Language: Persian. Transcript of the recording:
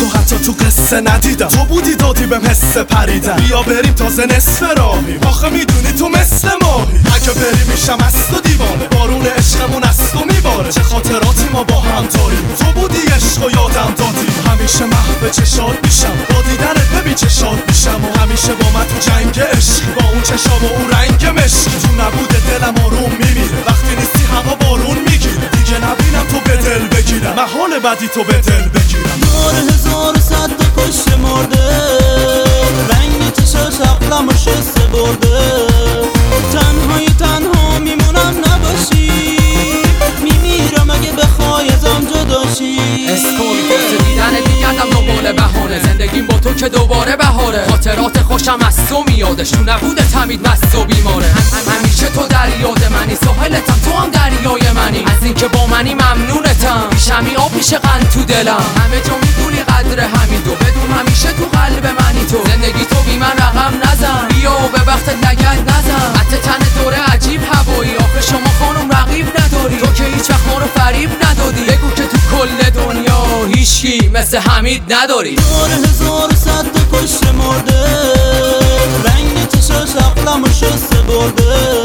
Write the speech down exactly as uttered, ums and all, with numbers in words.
تو حتی تو قصه ندیدم، تو بودی دادی بهم حس پریدن. بیا بریم تازه نصف راهیم، آخه میدونی تو مثل ماهی. اگه بری میشم از تو دیوانه، بارون عشقمون از تو میباره. چه خاطراتی ما با هم داریم، تو بودی عشق و یادم دادی. همیشه محو چشات میشم، با دیدنت ببین چه شاد میشم. و همیشه با من تو جنگ عشق، با اون چشام و اون رنگ مشکی. تو نبوده دلم آروم میمیره، وقتی نیستی هوا بارون میگیره. دیگه نبینم تو به دل بگیرم، محال بدی تو به دل بگیرم. دور هزار و صد تا کشته مرده، رنگ چشاش عقلمو شسته برده. تنهای تنها میمونم نباشی، میمیرم اگه بخوای ازم جداشی. اسکول گفت دیدن دیگردم دنبال بهانه، زندگیم با تو که دوباره بهاره. خاطرات خوشم از تو میادش، تو نبوده تمید مست و بیماره. همیشه تو در یاد منی، ساحلتم تو هم دریای منی. از اینکه با منی ممنونتم، پیشمی آب میشه قند تو دلم. همه جا میدونی قدر همین دو، بدون همیشه تو قلب منی تو. زندگی تو بی من رقم نزن، بیا و به وقت لگد نزن. حتی تن دوره عجیب هوایی، آخه شما خانم رقیب نداری. تو که هیچ وقت ما رو فریب ندادی، بگو که تو کل دنیا هیچکی مثل حمید نداری. دور هزار و صد تا کشته مرده، رنگ چشاش عقلمو شسته برده.